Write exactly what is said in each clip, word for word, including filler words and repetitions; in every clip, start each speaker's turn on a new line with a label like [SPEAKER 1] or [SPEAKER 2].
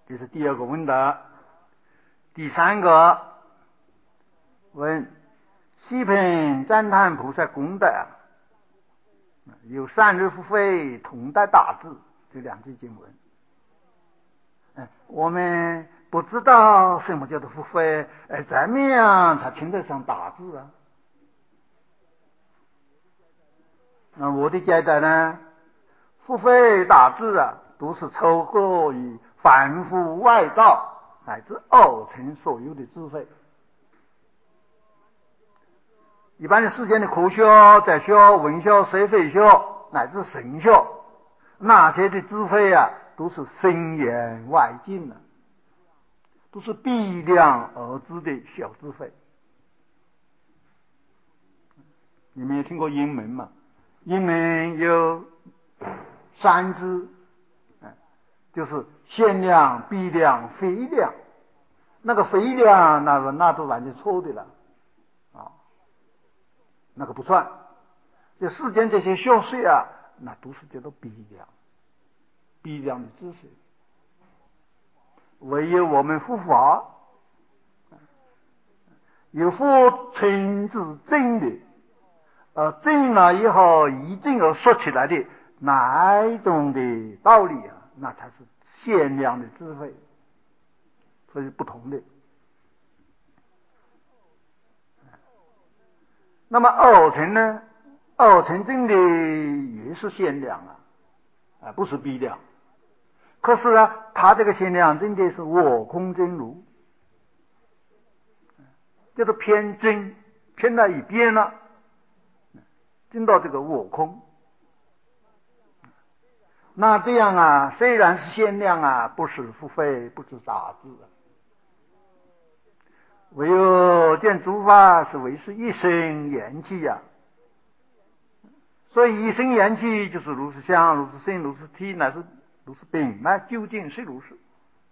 [SPEAKER 1] 这是第二个问答。第三个问：西品赞叹菩萨功德，有三日付费同带大字，这两句经文。哎，我们不知道什么叫做付费，哎，怎么样才称得上大字啊？那我的解答呢？付费大字啊，都是凑合于凡夫外道乃至二乘所有的智慧。一般的世间的科学、哲学、文学、社会学乃至神学，那些的智慧啊，都是深言外境的，都是逼量而至的小智慧。你们有听过英文吗？英文有三支，就是限量、逼量、非量。那个非量，那个那都完全错的了啊，那个不算。这世间这些小事啊，那都是叫做逼量，逼量的知识。唯有我们护法有佛称之真的，呃，证了以后一证而说起来的哪一种的道理啊，那才是限量的智慧，所以不同的。那么二乘呢？二乘证的也是限量啊，啊，不是逼量。可是啊，他这个限量真的是我空真如，叫做偏真，偏到一边了，真到这个我空。那这样啊，虽然是限量啊，不是付费，不是杂质啊。唯有见诸法是为是一生缘起呀、啊，所以一生缘起就是如是相、如是性、如是体，乃是如是病，那究竟是如是。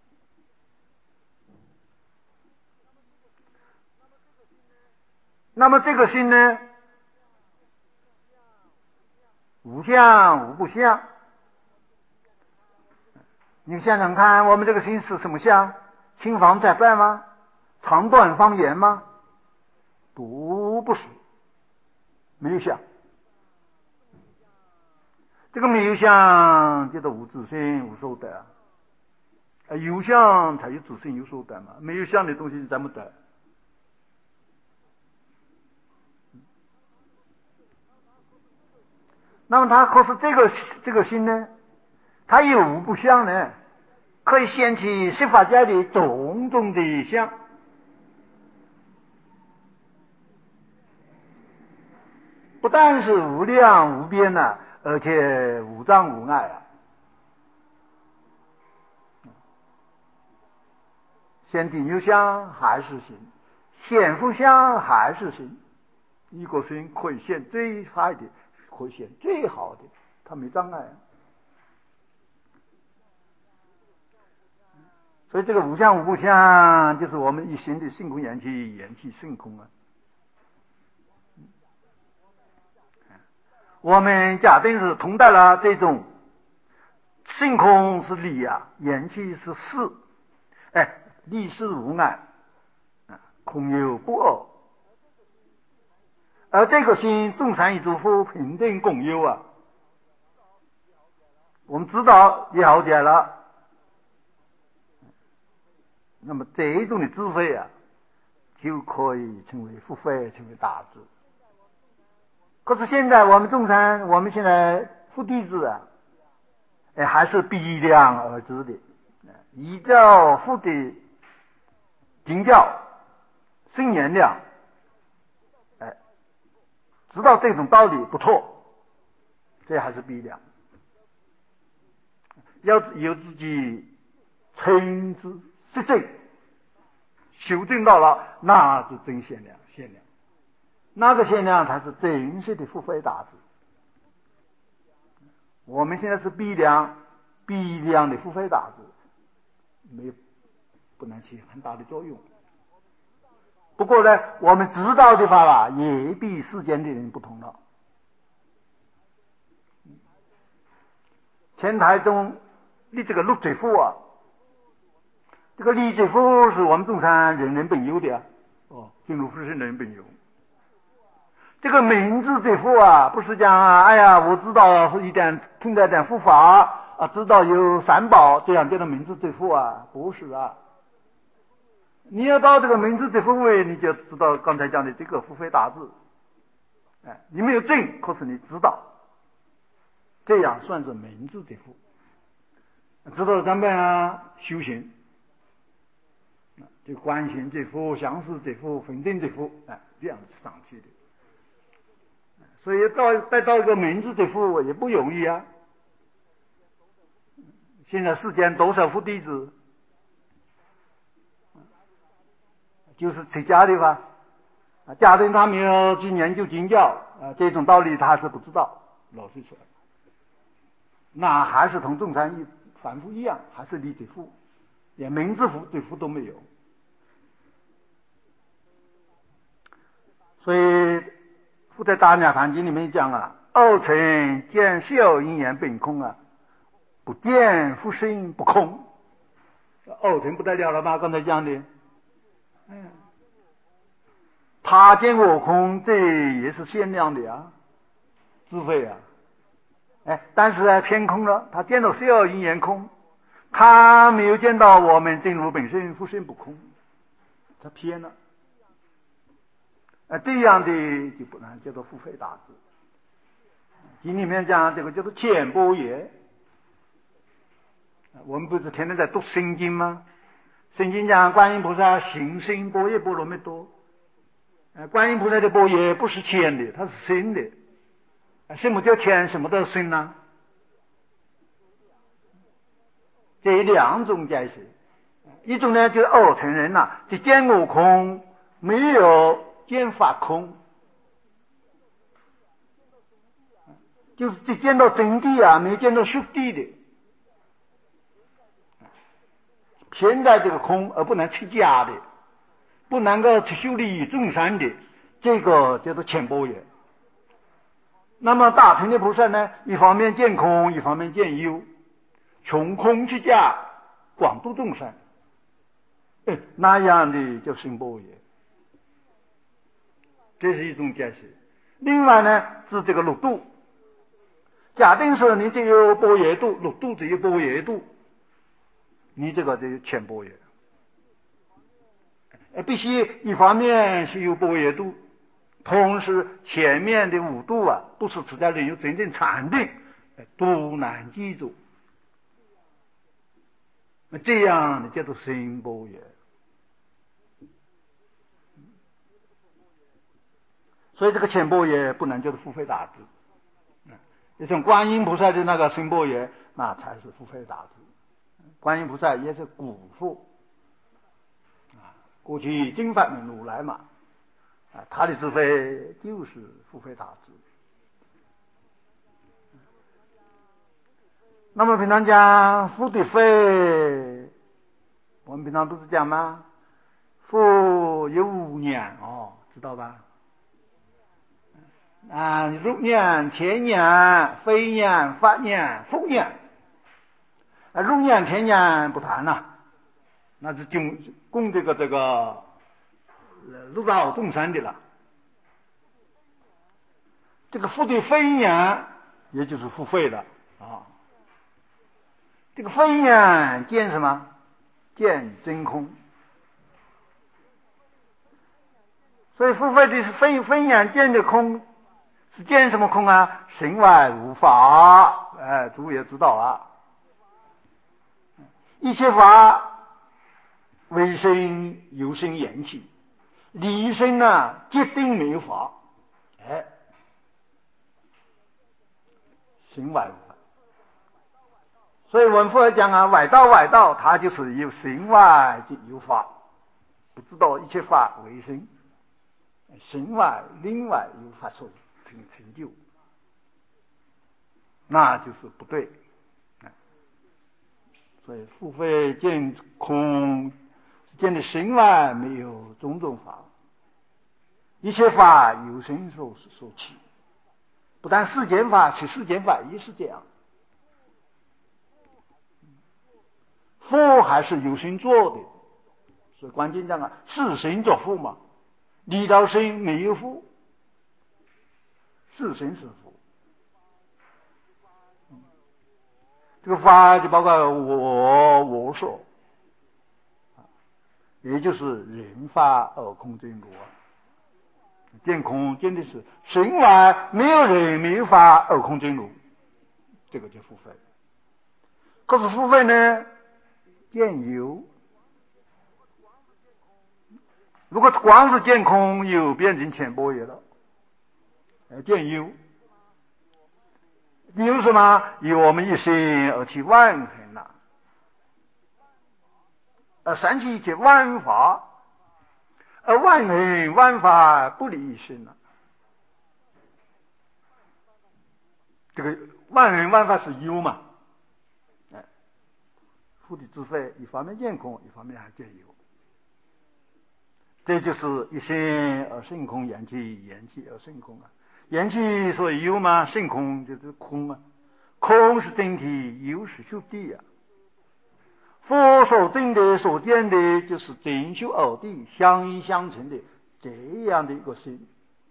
[SPEAKER 1] 那么这个心呢，无相无不相。你想想看，我们这个心是什么相？青黄在白吗？长短方圆吗？都不是，没有相。这个没有相叫做无自性无所得，啊，有相才有自性有所得嘛，没有相的东西怎么得？那么它可是这个这个心呢，它有无不相呢，可以掀起十法界的种种的相。不但是无量无边啊，而且无障无碍啊。显顶流相还是行，显复相还是行。一个心可以显最坏的，可以显最好的，它没障碍啊。所以这个无相无不相，就是我们一心的性空缘起，缘起性空啊。我们假定是同带了这种性空是理啊，缘起是事，哎，理事无碍，空有不二。而这个心众善与诸佛平等共有啊，我们知道了解了，那么这一种的智慧啊，就可以成为福慧，成为大智。可是现在我们众善，我们现在佛弟子啊，哎，还是逼量而知的，依照佛的经教、圣言量，哎，知道这种道理不错，这还是逼量。要有自己称之实证，修正到了，那是真限量，限量。那个限量才是真实的福慧大智。我们现在是逼量，逼量的福慧大智，没有不能起很大的作用。不过呢，我们知道的话吧，也比世间的人不同了。天台中的这个陆水富啊， 这个理则富是我们中山人人本有的啊，哦，进入富是人人本有。这个明智则富啊，不是讲啊，哎呀，我知道一点听到一点佛法啊，知道有三宝，这样叫做明智则富啊，不是啊。你要到这个明智则富位，你就知道刚才讲的这个福非大智。哎，你没有证，可是你知道，这样算是明智则富。知道咱们啊修行，就观行则富、相思则富、分证则富，哎，这样子上去的。所以到再到一个明智则富也不容易啊。现在世间多少佛弟子，就是出家的吧？家人他没有去研究经教啊，这种道理他是不知道，老实说，那还是同众山一凡夫一样，还是理则富，连明智富、则富都没有。所以佛在大涅盘经里面讲啊，二乘见效因缘本空啊，不见复生不空。二乘不得了了吗？刚才讲的，嗯，他见我空，这也是限量的啊，智慧啊。哎，但是呢，偏空了，他见到效因缘空，他没有见到我们真如本身复生不空，他偏了。啊，这样的就不能叫做福非大智。经里面讲这个叫做浅般若。我们不是天天在读圣经吗？圣经讲观音菩萨行深般若波罗蜜多。呃，观音菩萨的般若不是浅的，它是深的。什么叫浅？什么叫深呢？这两种解释。一种呢，就是二乘人呐、啊，就见我空，没有见法空，就是只见到真谛啊，没有见到实谛的，偏在这个空而不能出家的，不能够去修理众生的，这个叫做浅般若。那么大乘的菩萨呢，一方面见空，一方面见有，穷空出家，广度众生，哎，那样的叫深般若。这是一种解释。另外呢，是这个六度。假定说你只有般若度，六度只有般若度，你这个就浅般若。必须一方面是有般若度，同时前面的五度啊，不是出家人有真正禅定，都难记住。那这样的叫做深般若。所以这个浅般若不能叫做福非大智。就像观音菩萨的那个深般若，那才是福非大智。观音菩萨也是古佛啊，过去经法明如来嘛，啊，他的智慧就是福非大智。那么平常讲福的非，我们平常不是讲吗？福有五念哦，知道吧？啊，入念、天念、非念、法念、福念。啊，入念、天念不谈了，那是供供这个这个入道众生的了。这个福的非念，也就是付费的啊。这个非念见什么？见真空。所以付费的是非非念见的空。是见什么空啊？身外无法，哎，诸位也知道啊。一切法为生有生缘起，离生呢，决定没有法，哎，身外无法。所以我们佛讲啊，外道外道，他就是有身外就有法，不知道一切法为生，身外另外有法所成成就。那就是不对。所以付费见空，见的身外没有种种法，一切法有生所所起，不但世间法，其世间法也是这样。佛还是有心做的， 所以关键讲啊，是心作父嘛，离道心没有父，是心是父。这个法就包括我我说，也就是人法而空真如啊。见空见的是身外没有人没有法而空真如，这个就付费。可是付费呢，见有。如果光是见空，有变成浅薄业了。见有，有什么？有我们一心而起万恒呐，而三起一切万法，而万恒万法不离一心呐。这个万恒万法是有嘛？哎，复地自废，一方面见空，一方面还见有。这就是一心而生空，言气言气而生空啊。言气所以有嘛，生空就是空啊。空是真体，有是修谛啊。佛所证的所见的就是真修二谛相依相成的这样的一个心，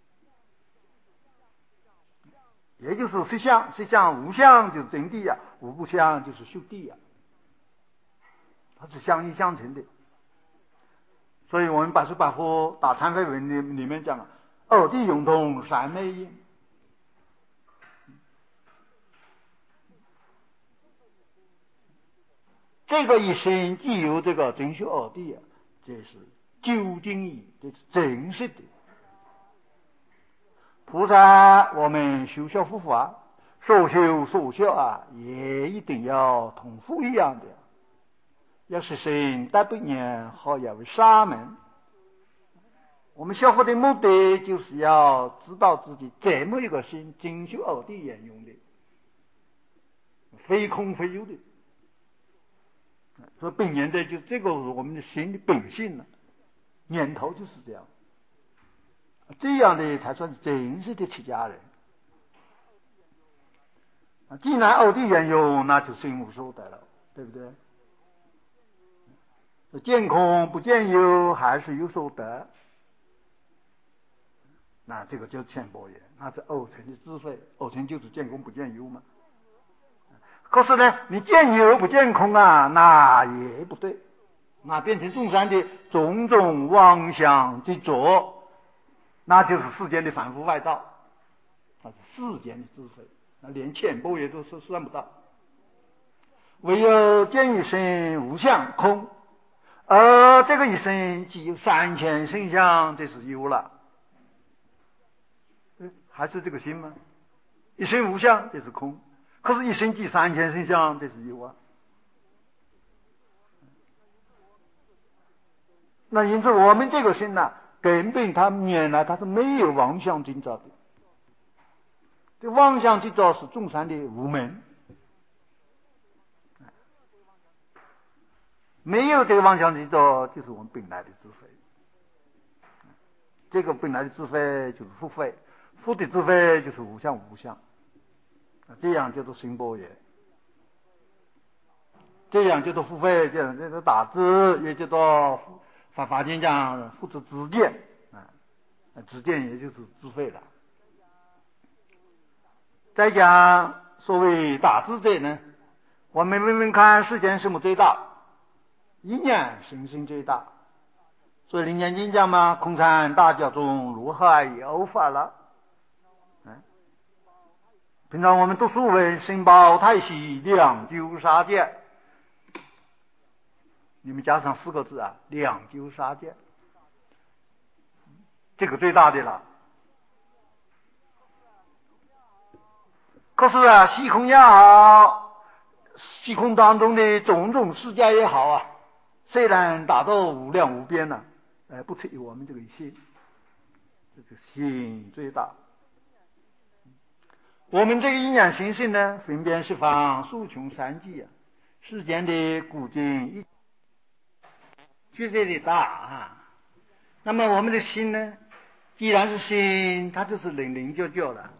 [SPEAKER 1] 也就是实相，实相无相就是真谛啊，无不相就是修谛啊，它是相依相成的。所以我们八十八佛大忏悔文里里面讲了，二谛融通三昧因。这个一生既有这个真修二谛啊，这是究竟义，这是真实的。菩萨我们修学佛法，所修所学啊，也一定要同佛一样的，要是生大百年，好要为沙门。我们学佛的目的就是要知道自己这么一个心，真修二谛沿用的，非空非有的。所以本源的就这个我们的心的本性了，念头就是这样，这样的才算是真实的出家人。既然二谛沿用，那就心无所得了，对不对？见空不见有，还是有所得，那这个就是浅薄也，那是二乘的智慧。二乘就是见空不见有嘛。可是呢，你见有不见空啊，那也不对，那变成众生的种种妄想执着，那就是世间的反复外道，那是世间的智慧，那连浅薄也都是算不到。唯有见一生无相空，而这个一生既有三千圣相，这是有了，还是这个心吗？一生无相，这是空。可是，一生即三千圣相，这是有啊。那因此，我们这个心呢、啊，根本它原来它是没有妄想执着的。这妄想执着是众生的无门，没有这个妄想执着，就是我们本来的智慧。这个本来的智慧就是福慧，福的智慧就是无相无相，这样叫做心般若。这样叫做福慧，这样叫做大智，也叫做法华经讲复之自见啊，自见也就是智慧了。再讲所谓大智者呢，我们问问看世间什么最大？一念心性最大。所以《楞严经》讲嘛，空禅大教中如海有法了。嗯，平常我们读书文，心包太息，两究杀戒。你们加上四个字啊，两究杀戒，这个最大的了。可是啊，虚空也好，虚空当中的种种世界也好啊，虽然达到无量无边呢、啊，呃，不超越我们这个心，这个心最大。我们这个一念心性呢，分辨十方数穷三际啊，世间的古今一绝对的大啊。那么我们的心呢，既然是心，它就是零零角角的。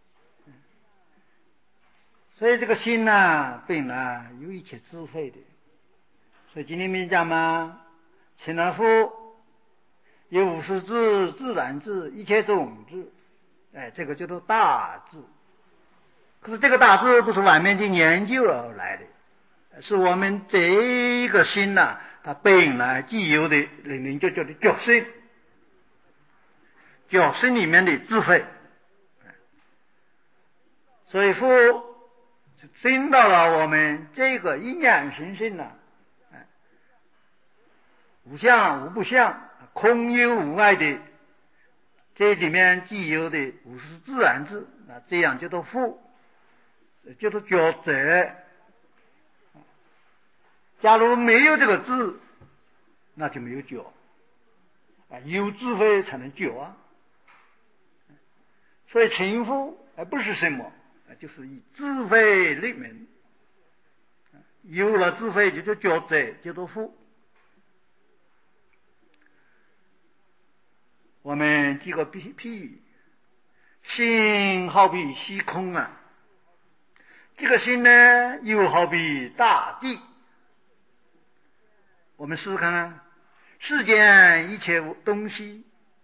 [SPEAKER 1] 所以这个心呢、啊，本来有一切智慧的。所以今天没讲嘛， 清了佛，有无始智、自然智、一切种智，哎，这个叫做大智。可是这个大智不是外面的研究而来的，是我们这一个心呐、啊，它本来具有的人人就叫做觉性，觉性里面的智慧。所以佛就证到了我们这个一念心性呢、啊，无相无不相，空有无碍的，这里面具有的无是自然智，那这样叫做佛，叫做觉者。假如没有这个智，那就没有觉啊，有智慧才能觉啊。所以成佛而不是什么，就是以智慧立名，有了智慧就叫觉者，叫做佛。我们举个比譬喻，心好比虚空啊，这个心呢又好比大地。我们试试看啊，世间一切东西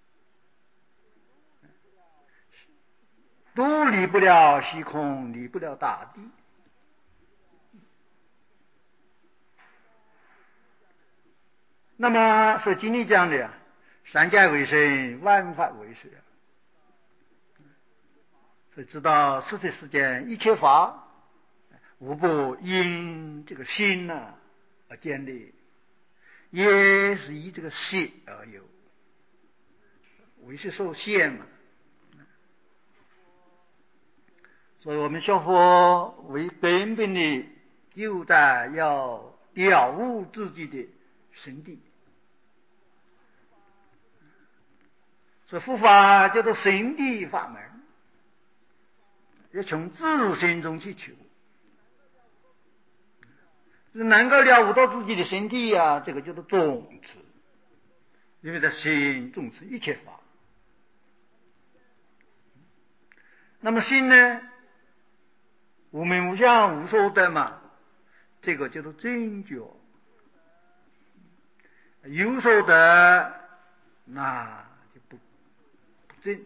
[SPEAKER 1] 都离不了虚空，离不了大地。那么说经里讲的呀，三界为生，万法为实，所以知道世界世间一切法无不因这个心呐、啊、而建立，也是以这个心而有，为是受限嘛。所以我们学佛为根本的，就在要了悟自己的神地。所以佛法叫做神地法门，要从自心中去求，能够了悟到自己的身体啊，这个叫做种持，因为在心种持一切法。那么心呢，无名无相无所得嘛，这个叫做真觉。有所得，那就不不正。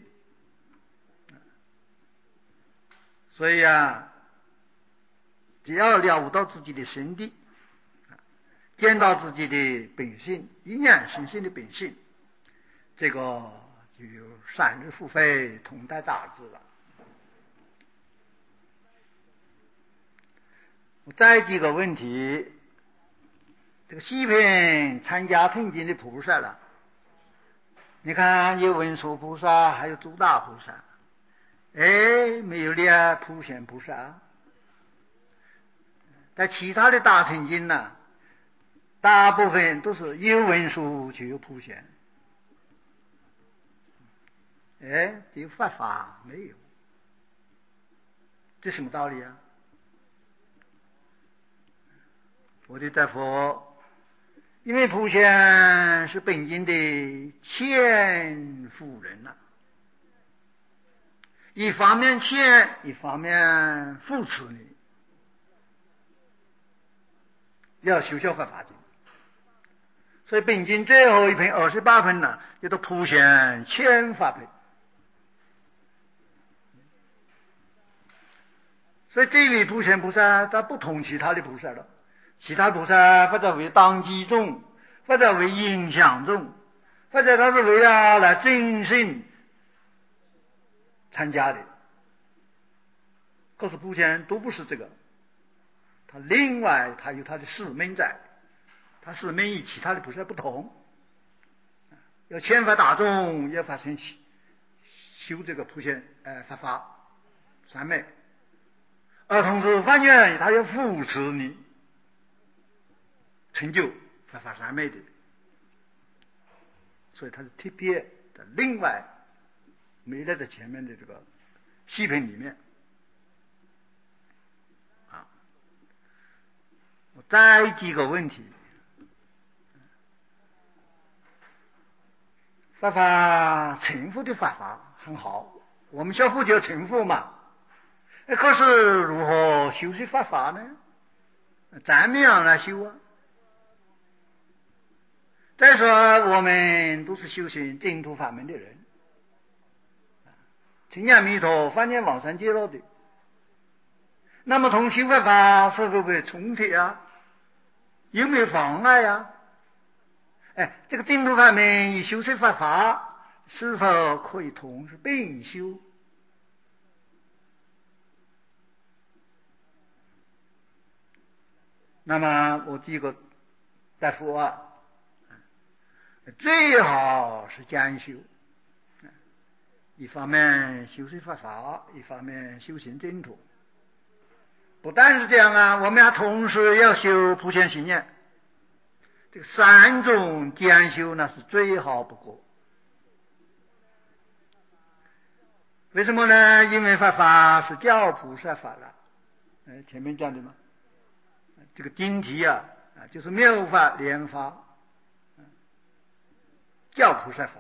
[SPEAKER 1] 所以啊，只要了悟到自己的身体，见到自己的本性，一念心性的本性，这个就有善知福慧，同带大智了。我再几个问题，这个西边参加听经的菩萨了，你看有文殊菩萨，还有诸大菩萨，哎，没有了普贤菩萨。但其他的大乘经呢，大部分都是有文殊就有普贤，哎，只有佛法没有，这什么道理啊？我的大佛，因为普贤是本经的欠富人呐、啊，一方面欠，一方面扶持你，要修学佛法经。所以本经最后一篇二十八篇呢，叫做普贤欠法篇。所以这位普贤菩萨他不同其他的菩萨了，其他菩萨或者为当机众，或者为影响众，或者他是为了来真正参加的。可是普贤都不是这个，他另外他有他的使命在，他使命与其他的菩萨不同，要劝发大众，要发生修这个普贤呃法法三昧。而同时发愿他要扶持你成就佛法三昧的，所以他是特别的另外没在前面的这个细品里面啊。我再几个问题，佛法成佛的法法很好，我们学佛就要成佛嘛。可是如何修习佛法呢？怎么样来修啊？ 再说我们都是修行净土法门的人，成念弥陀，发念往生极乐的，那么同修佛法是会不会冲突啊？有没有妨碍啊？哎，这个净土法门与修持佛法是否可以同时并修？那么我第一个答复啊，最好是兼修，一方面修持佛法，一方面修行净土。不但是这样啊，我们要同时要修普贤行愿，这个三种兼修那是最好不过。为什么呢？因为佛法是教菩萨法了，呃，前面讲的嘛，这个经题啊，就是妙法莲法，教菩萨法。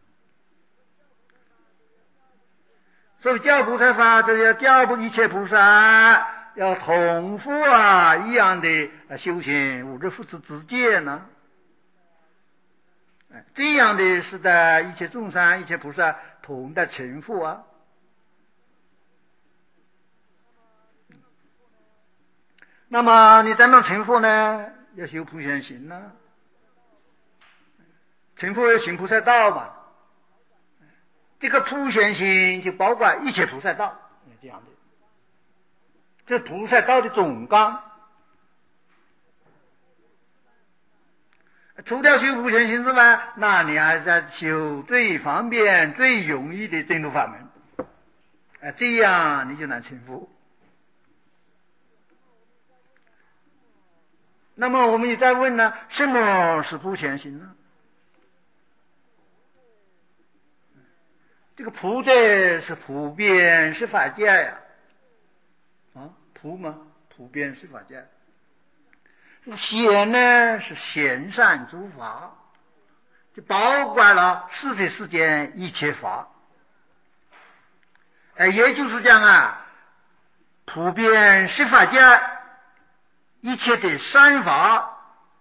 [SPEAKER 1] 所以教菩萨法，这要教一切菩萨要同复啊一样的修行五日复次之戒呢。这样的是在一切众生一切菩萨同的成佛啊。那么你怎么成佛呢？要修普贤行呢。成佛要行菩萨道嘛。这个普贤行就包括一切菩萨道，这样的。这菩萨道的总纲。除掉修普贤行之外，那你还在修最方便最容易的净土法门，啊，这样你就能成佛。那么我们也在问呢，什么是普贤行呢？这个普字是普遍是法界呀，啊，普嘛，普遍是法界。贤呢是贤善诸法，就包括了世界世间一切法。哎，也就是讲啊，普遍是法界一切的善法，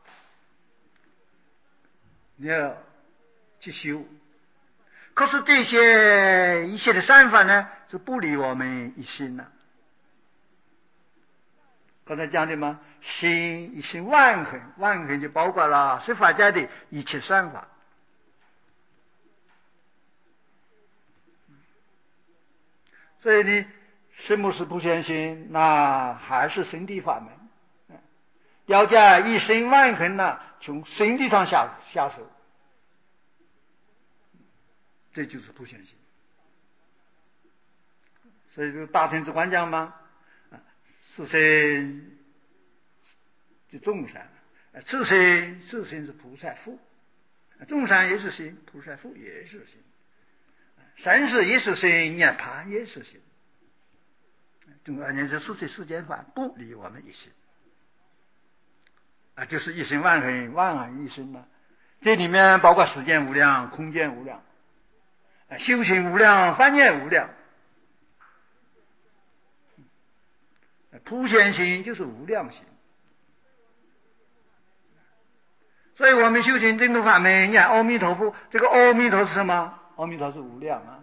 [SPEAKER 1] 你要去修。可是这些一切的善法呢，就不离我们一心了。刚才讲的嘛，心一心万恒，万恒就包括了十法界的一切善法。所以呢，什么是普贤行？那还是身体法门。要讲一心万恒呢，从身体上下下手。这就是普贤行。所以这个大乘之观讲嘛，是身是众生，自身自身是菩萨父，众生也是心，菩萨父也是心，生死也是心，涅槃也是心。总而言之，世界世间法不离我们一心啊，就是一心万恒，万恒一心呢。这里面包括时间无量，空间无量。修行无量，法念无量，普贤行就是无量行。所以我们修行净土法门，你看阿弥陀佛，这个阿弥陀是什么？阿弥陀是无量啊。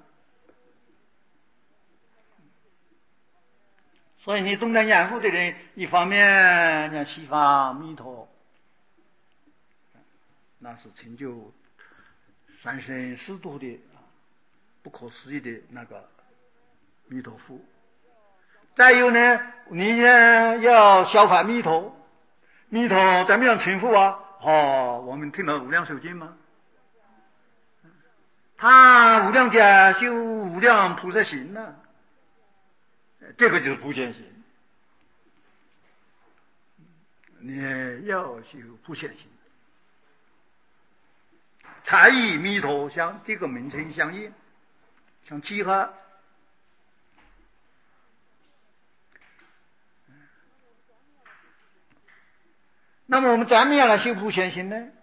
[SPEAKER 1] 所以你东南亚佛的人，一方面像西方弥陀，那是成就三生四度的不可思议的那个弥陀佛。再有呢，你呢要效法弥陀，弥陀怎么样成佛啊？哦，我们听了无量寿经吗？他无量家修无量菩萨行呢、啊，这个就是普贤行。你要修普贤行，才与弥陀相这个名称相应，相契合。那么我们怎么样来修普贤行呢？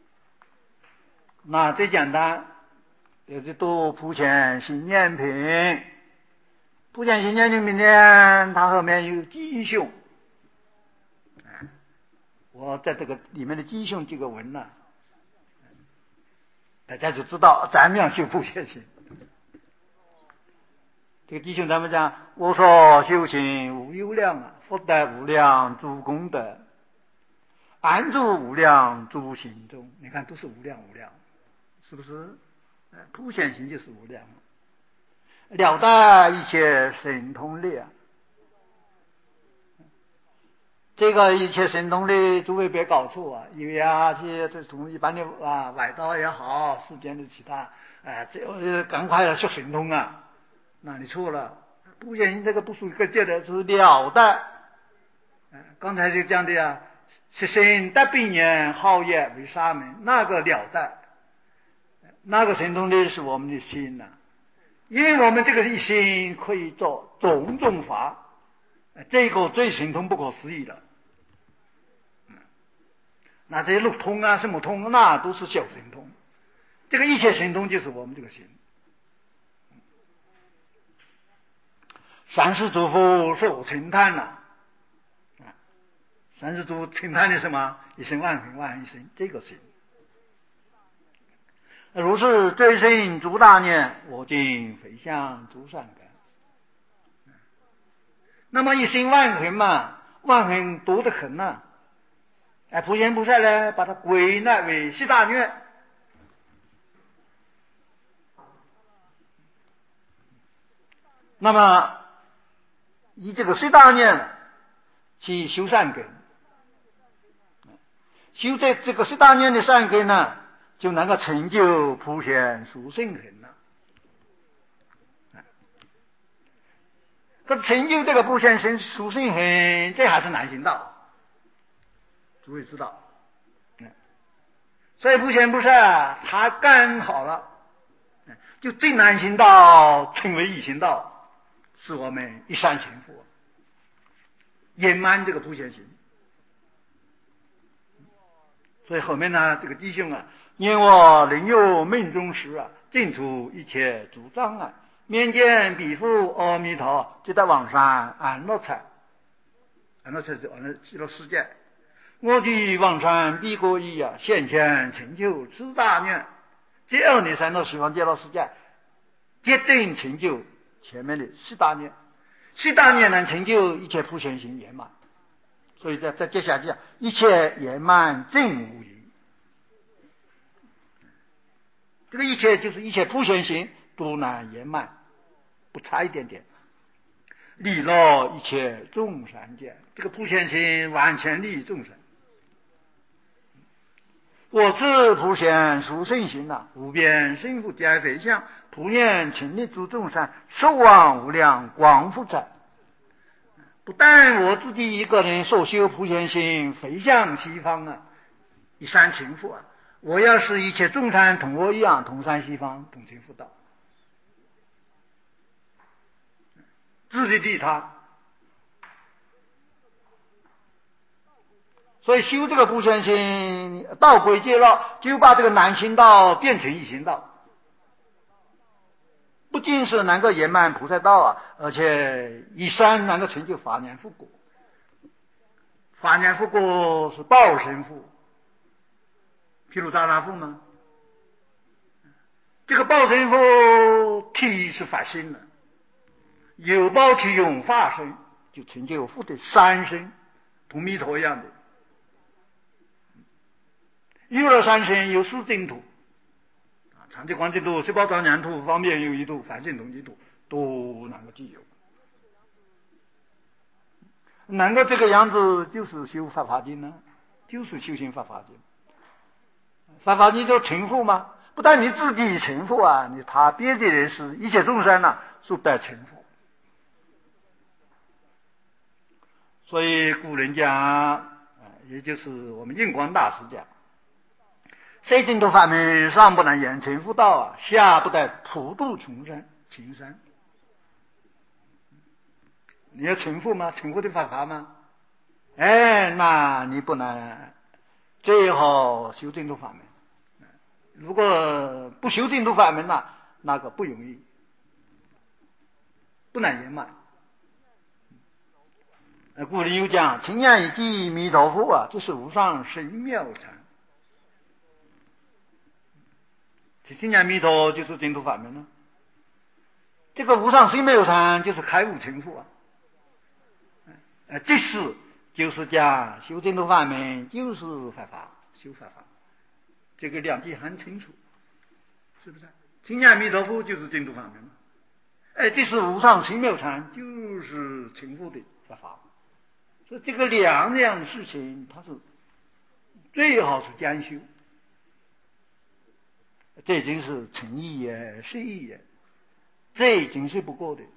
[SPEAKER 1] 那最简单，就是读普贤行念品。普贤行念品呢，它后面有吉凶。我在这个里面的吉凶这个文呢、啊， 大家就知道怎么样修普贤行。这个弟兄咱们讲，我说修行无有量啊，福德无量诸功德，安住无量诸行中，你看都是无量无量，是不是？普贤行就是无量，了得一切神通力啊！这个一切神通力，诸位别搞错啊！以为啊，这这从一般的啊外道也好，世间的其他，哎，这赶快要学神通啊！那你错了，普贤行这个不属于个界的，是了得。刚才就讲的呀，是神得百年好业为沙门，那个了得。那个神通力是我们的心呐、啊，因为我们这个一心可以做种种法，这个最神通不可思议的。那这些路通啊，什么通，那都是小神通。这个一切神通就是我们这个心。三世诸佛受称叹呐、啊，三世诸称叹的什么？一生万恒万恒一生，这个心。如是追生诸大念，我今回向诸善根。那么一心万恒嘛，万恒多得很呐、啊。哎，普贤菩萨呢，把它归纳为十大愿。那么以这个十大愿去修善根，修这这个十大愿的善根呢，就能够成就普贤殊胜恒了。可成就这个普贤殊胜恒，这还是难行道，诸位知道。所以普贤菩萨他干好了，就最难行道成为易行道，是我们一山成佛，圆满这个普贤行。所以后面呢，这个弟兄啊，念我能有命中时啊，尽除一切诸障碍，面见彼父阿弥陀，就在往上安乐禅，安乐禅就安乐极乐世界。我即往上必过意啊，现前成就此大愿，这二年三到十方极乐世界，决定成就前面的四大愿，四大愿能成就一切普贤行圆满。所以在在接下去啊，一切圆满正无余。这个一切就是一切普贤行都能圆满，不差一点点。利乐一切众生界，这个普贤行完全利益众生。我自普贤殊胜行啊，无边胜福皆非相，普愿成立诸众生，寿往无量光复者。不但我自己一个人所修普贤行回向西方啊，一山成佛啊，我要是一切众生同我一样同山西方同成佛道，自利利他。所以修这个普贤行，道归戒了，就把这个难行道变成易行道，不仅是能够圆满菩萨道啊，而且一生能够成就法念复果。法念复果是报身富，毗卢遮那富吗？这个报身富体是法身了，有报体用法身，就成就富的三身，同弥陀一样的。有了三身，有四净土，常寂光净土、十宝庄严土、方便有余土、梵性同居土，都能够具有。能够这个样子，就是修法华经呢，就是修行法华经。法华经就成佛吗？不但你自己成佛啊，你他别的人是一切众生啊，都得成佛。所以古人讲，也就是我们印光大师讲，谁净土法门上不能言成佛道啊，下不得普度穷生情生。你要成佛吗？成佛的方法吗？哎，那你不能，最好修净土法门。如果不修净土法门呢，那个不容易，不能圆满。古人有讲，亲眼一记弥陀佛啊，这是无上神妙禅。 听见弥陀就是净土法门了。这个无上虽没有禅就是开悟成佛啊。呃，即是就是讲修净土法门就是佛法，修佛法，这个两句很清楚，是不是？听见弥陀佛就是净土法门嘛。哎，这是无上虽没有禅就是成佛的佛法。所以这个两样的事情，它是最好是兼修，这已经是诚意也是意也，这已经是不够的。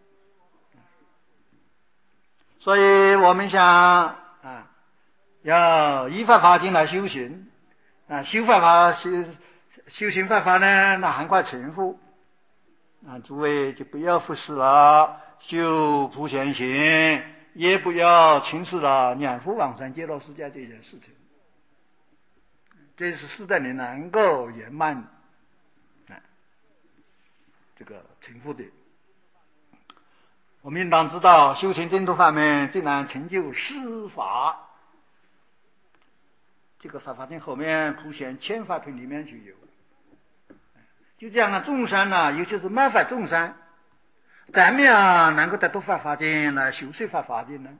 [SPEAKER 1] 所以我们想啊，要依法法经来修行啊，修法法修修行法法呢，那很快成佛啊。诸位就不要忽视了修普贤行，也不要轻视了念佛往生极乐世界这件事情。这是使得你能够圆满啊这个成佛的。我们应当知道，修行净土法门最难成就施法。这个法华经后面普贤千法品里面就有，就这样啊，众生呢，尤其是末法众生，怎么样能够得到法华经来修习法华经呢？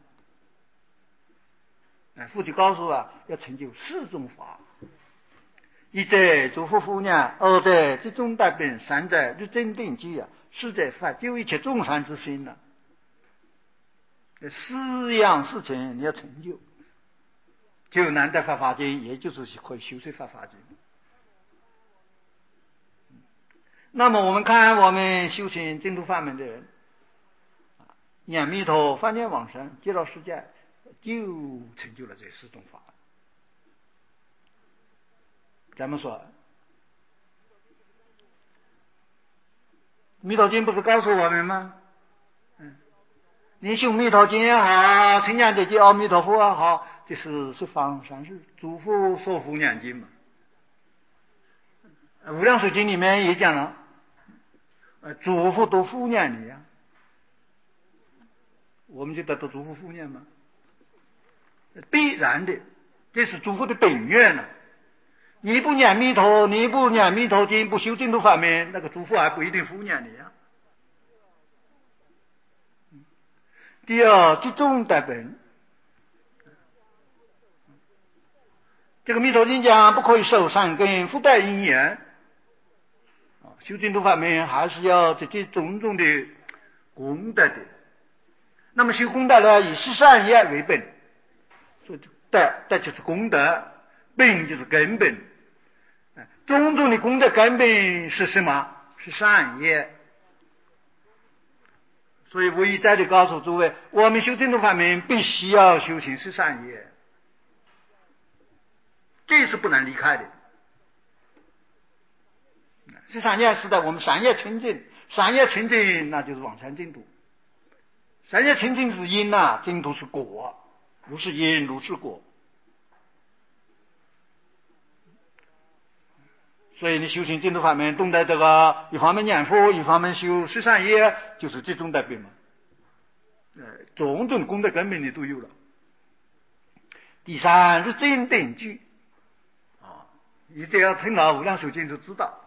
[SPEAKER 1] 哎，父亲告诉啊，要成就四种法：一者诸佛护念，二者集中大病，三者入真定机啊，四者法救一切众生之心呢、啊。这四样事情你要成就，就难得法华经，也就是可以修习法华经。那么我们看我们修行净土法门的人，念弥陀、发愿往生极乐世界，就成就了这四种法。怎么说？弥陀经不是告诉我们吗？嗯，你修弥陀经也好，称念得及阿弥陀佛也好，这是是方善事，诸佛所护念经嘛。无量寿经里面也讲了，呃，诸佛都护念你啊，我们就得到诸佛护念吗？必然的，这是诸佛的本愿了、啊。你不念弥陀，你不念弥陀经，不修净土法门，那个诸佛还不一定护念你啊。第二，集中得本。这个弥陀经讲，不可以受善根，福德因缘。修净土法门还是要这些种种的功德的。那么修功德呢，以十善业为本，所以德德就是功德，本就是根本。种种的功德根本是什么？是善业。所以我一再的告诉诸位，我们修净土法门必须要修行是善业，这是不能离开的。是善业是的，我们善业清净，善业清净那就是往生净土。善业清净是因啊，净土是果，如是因如是果。所以你修行净土法门，懂得这个一方面念佛，一方面修十善业，就是集中得本嘛。呃，种种功德根本你都有了。第三是真定具啊，你只要听了无量寿经就知道。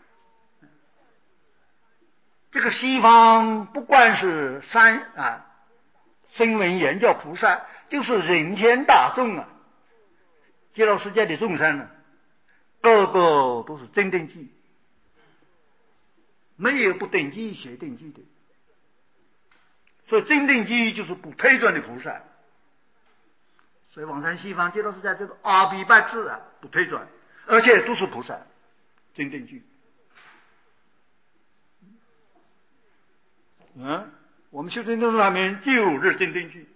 [SPEAKER 1] 这个西方不管是三啊，声闻缘觉菩萨，就是人天大众啊，极乐世界的众生啊，个个都是真定具，没有不定具邪定具的。所以真定具就是不退转的菩萨。所以往生西方极乐世界这个阿鼻八智啊，不退转，而且都是菩萨，真定具。嗯，我们修真净土法门就是真定具。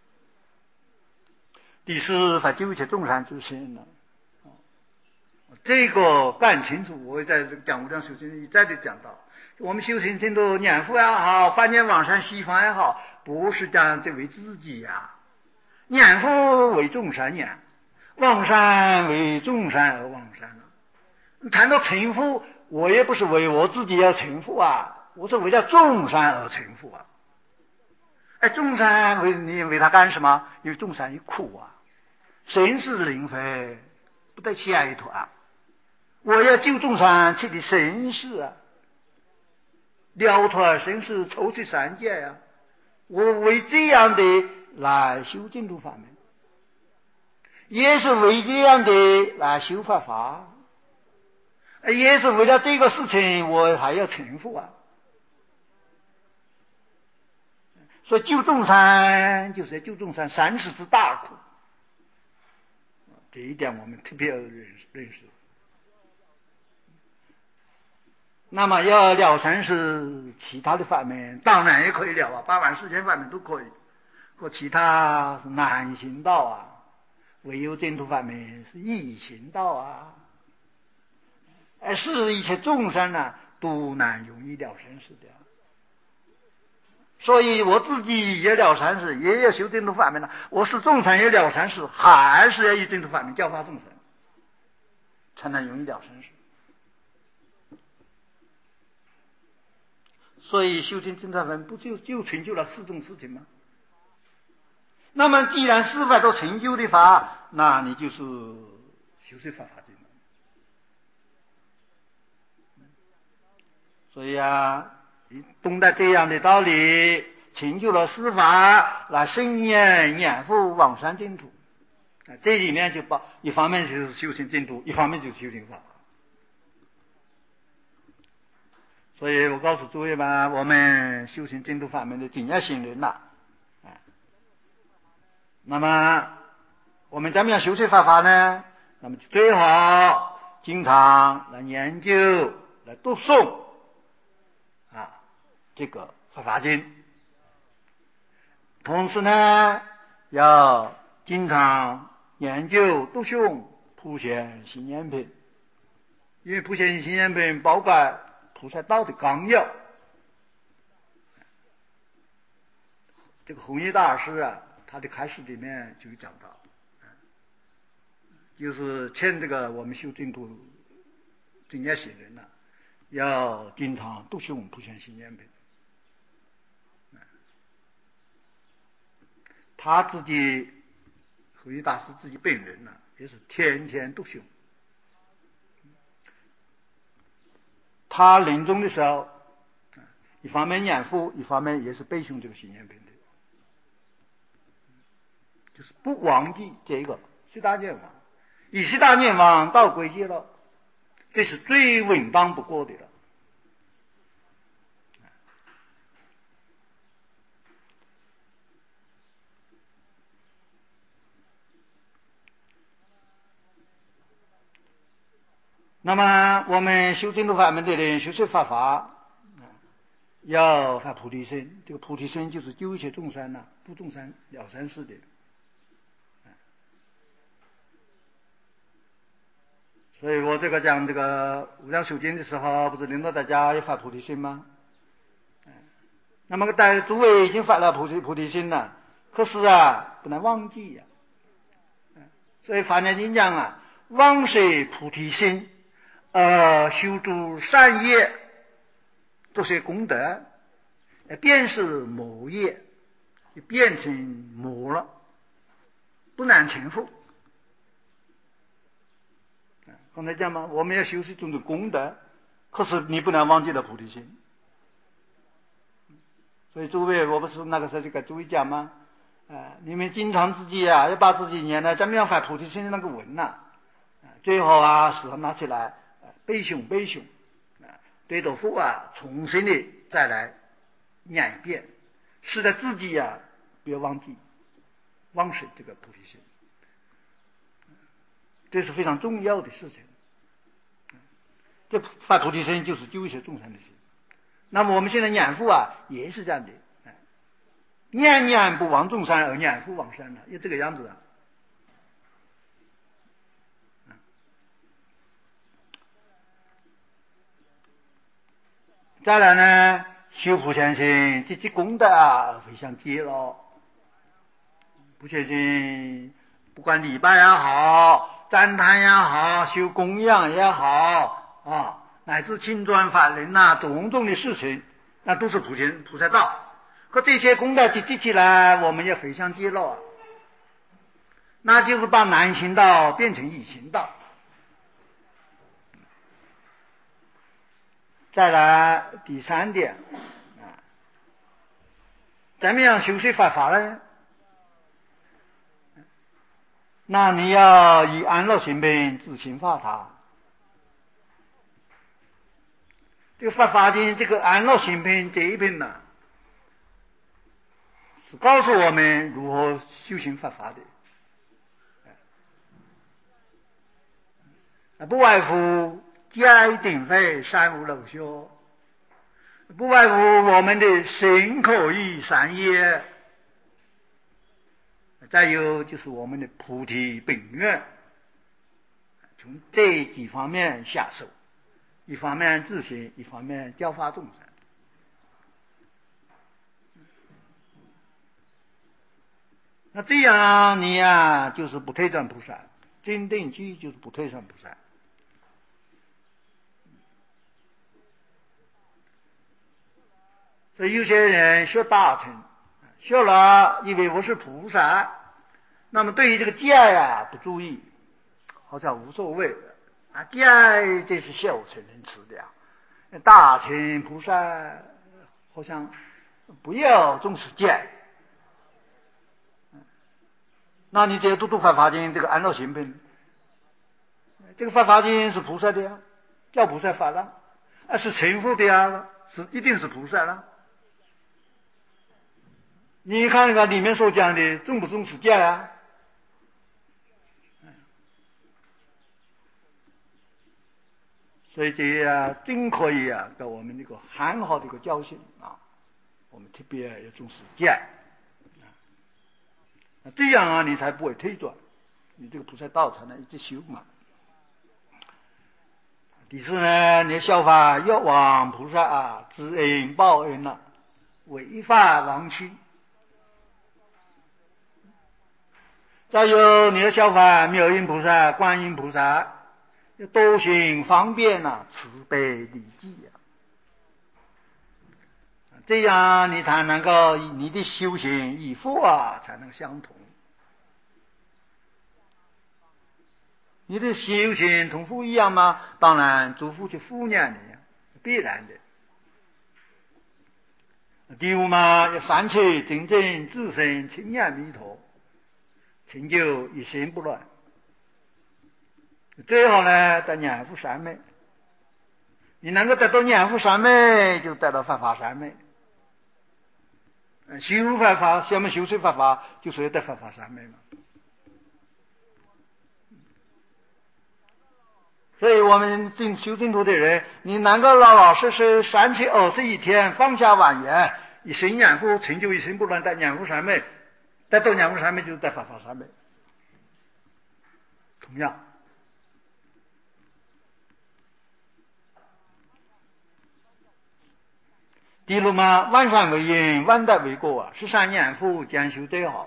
[SPEAKER 1] 第四，法救一切众生之心了。这个干清楚，我在这个讲无量寿经一再的讲到，我们修行净土念佛也好，发愿往生西方也好，不是讲这为自己呀、啊，念佛为众生念，往生为众生而往生啊。谈到成佛，我也不是为我自己要成佛啊，我是为了众生而成佛啊。哎，众生为你为他干什么？因为众生有苦啊，生死轮回不得解脱啊。 我要救众生去的生死啊，了脱生死，抽出三界呀、啊！我为这样的来修净土法门，也是为这样的来修法法，也是为了这个事情，我还要成佛啊！所以救众生就是要救众生三世之大苦，这一点我们特别要认识认识。那么要了三世其他的法门，当然也可以了啊，八万四千法门都可以。和其他是难行道啊，唯有净土法门是易行道啊。而是一切众生呢，都难容易了生死的。所以我自己也了三世，也要修净土法门了。我是众生也了三世，还是要以净土法门教化众生，才能容易了生死。所以修净净土法门不就就成就了四种事情吗？那么既然四法都成就的法，那你就是修学法法经了。所以啊，懂得这样的道理，成就了四法，来生念念佛往生净土。这里面就把一方面就是修行净土，一方面就是修行法。所以我告诉诸位吧，我们修行净土法门的顶要行人呐。那么我们怎么样修学法法呢？那么最好经常来研究、来读诵啊这个法华经，同时呢要经常研究读诵普贤行愿品，因为普贤行愿品包括菩萨道的纲要。这个弘一大师啊，他的开始里面就讲到，就是劝这个我们修净土正业行人呢、啊，要经常读诵普贤行愿品。他自己弘一大师自己本人呢、啊，也是天天读诵。他临终的时候，一方面念佛，一方面也是背诵这个行愿品的，就是不忘记这个四大愿望，以四大愿望到归结了，这是最稳当不过的了。那么我们修净土法门的人修学法法，要发菩提心。这个菩提心就是救一切众生呐，度众生了生死的。所以我这个讲这个无量寿经的时候，不是领导大家要发菩提心吗？那么大诸位已经发了菩提菩提心了，可是啊，不能忘记呀、啊。所以《法华经》讲啊，忘舍菩提心，呃，修诸善业，这些功德，便是魔业，就变成魔了，不能成佛。刚才讲嘛，我们要修习种种功德，可是你不能忘记了菩提心。所以诸位，我不是那个时候就给诸位讲吗？呃，你们经常自己啊，要把自己念了怎么样发菩提心的那个文呐、啊，最好啊，时常拿起来、呃、背诵背诵，啊，对着佛啊，重新的再来念一遍，使得自己啊不要忘记忘失这个菩提心，这是非常重要的事情。这发菩提心就是救一切众生的心。那么我们现在念佛啊，也是这样的，念念不忘众生而念佛往生了，也这个样子啊。再来呢，修普贤行，这些功德啊，非常接了。普贤行，不管礼拜也好，赞叹也好，修供养也好啊，乃至轻转法轮呐，种种的事情，那都是普贤菩萨道。可这些功德积积起来，我们也非常接了啊。那就是把难行道变成易行道。 再来第三点啊，怎么样修习佛法呢？那你要以安乐行品自行化他。这个佛法经这个安乐行品这一品呢，是告诉我们如何修行佛法的。不外乎戒定慧三无漏学，不外乎我们的身口意三业，再有就是我们的菩提本愿，从这几方面下手，一方面自行，一方面教化众生。那这样你呀、啊，就是不退转菩萨，真定居就是不退转菩萨。所以有些人学大乘，学了以为我是菩萨，那么对于这个戒呀不注意，好像无所谓啊，戒这是小乘人吃的呀，大乘菩萨好像不要重视戒。那你这读读法华经，这个安乐行品，这个法华经是菩萨的呀，叫菩萨法了，啊是成佛的呀，是一定是菩萨了。你看看里面所讲的重不重视戒啊？所以这些啊，真可以啊，给我们一个很好的一个教训啊！我们特别要重视戒，这样啊，你才不会退转，你这个菩萨道才能一直修嘛。第四呢，你效法药王菩萨啊，知恩报恩了、啊，违法忘亲。再有你要效法妙音菩萨、观音菩萨，要多行方便啊，慈悲利己啊，这样你才能够你的修行与佛啊才能相同。你的修行同佛一样吗？当然，诸佛去护念你，必然的。第五嘛，要三切真正自身清净弥陀，成就一心不乱。最好呢，得念佛三昧。你能够得到念佛三昧，就得到佛法三昧。修佛法，什么修持佛法，就是要得佛法三昧嘛。所以我们进修净土的人，你能够老老实实三七二十一天放下妄言，一心念佛，成就一心不乱，得念佛三昧，得到念佛三昧就是得佛法三昧。同样，第六嘛，万善为因，万德为果啊，十善念佛，将修最好。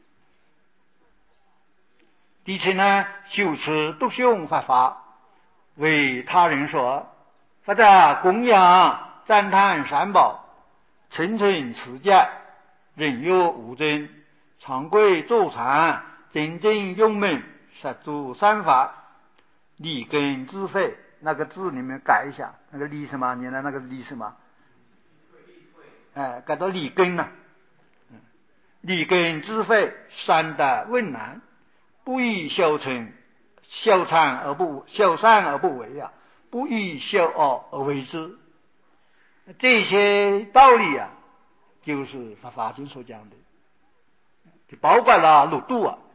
[SPEAKER 1] 第七呢，修持独修佛法，为他人说，或者供养赞叹三宝，诚诚持戒，忍辱无争，常规坐禅，真正用门，实住三法，立根自废。那个字你们改一下，那个立什么？你的那个立什么？哎，改到立根了。立根自废，三德问难，不以修成，修禅而不修善而不为啊，不以修恶而为之。这些道理啊，就是佛法经所讲的，就包括了六度啊。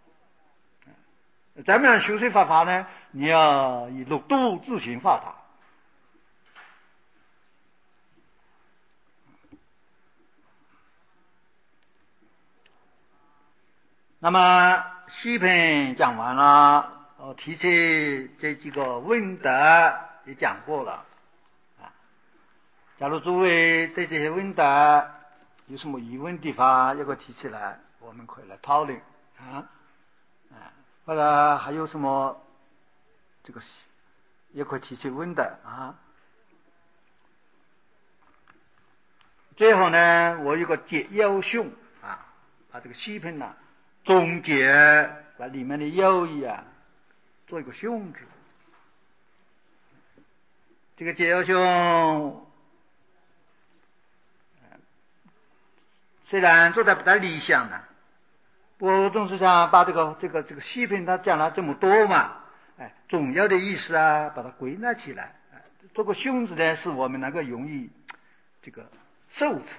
[SPEAKER 1] 咱们修习佛法呢，你要以六度自行化它。那么细品讲完了，我提起这几个问德也讲过了啊。假如诸位对这些问德有什么疑问地方，要给我提起来，我们可以来讨论啊。啊，或者还有什么这个也可以提起问的啊。最后呢，我有个简要训啊，把这个细品呢总结，把里面的要义啊做一个训字。 这个解忧兄虽然做的不太理想呢，我总是想把这个这个这个戏评他讲了这么多嘛，哎，重要的意思啊，把它归纳起来。哎，这个兄字呢，是我们能够容易这个受持。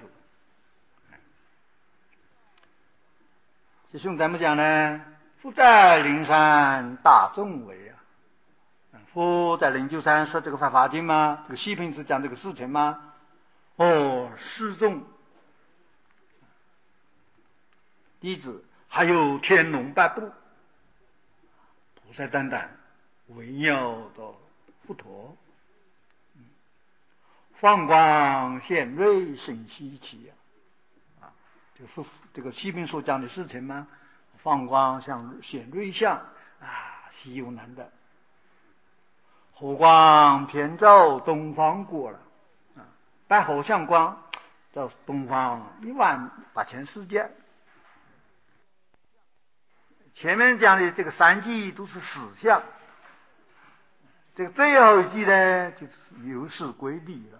[SPEAKER 1] 这兄怎么讲呢？佛在灵山大众为啊，佛在灵鹫山说这个《法华经》吗？这个西平是讲这个事情吗？哦，示众弟子还有天龙八部菩萨等等围绕的佛陀，放光显瑞甚稀奇啊！啊，这个是这个西平所讲的事情吗？放光像显瑞相啊，稀有难得。火光遍照东方国了啊，白火相光到东方一万八千世界。前面讲的这个三季都是实相，这个最后一季呢就是有事归理了。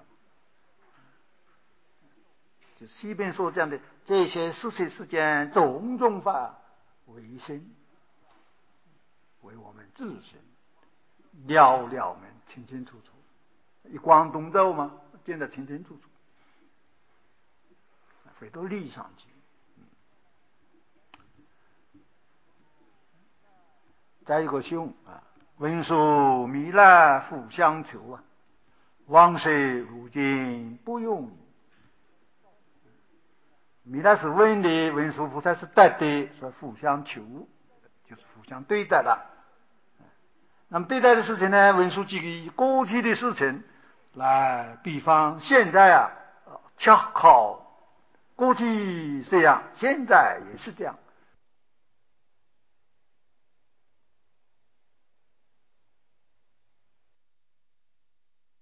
[SPEAKER 1] 就西边所讲的这些事情世间种种法为心，为我们自身了了们清清楚楚，一光东照嘛，见得清清楚楚，回到理上去。再一个兄啊，文殊弥勒互相求啊，往昔如今不用。弥勒是问的，文殊菩萨是答的，说互相求，就是互相对待了。那么对待的事情呢，文殊举过去的事情来比方现在啊，恰好过去这样，现在也是这样。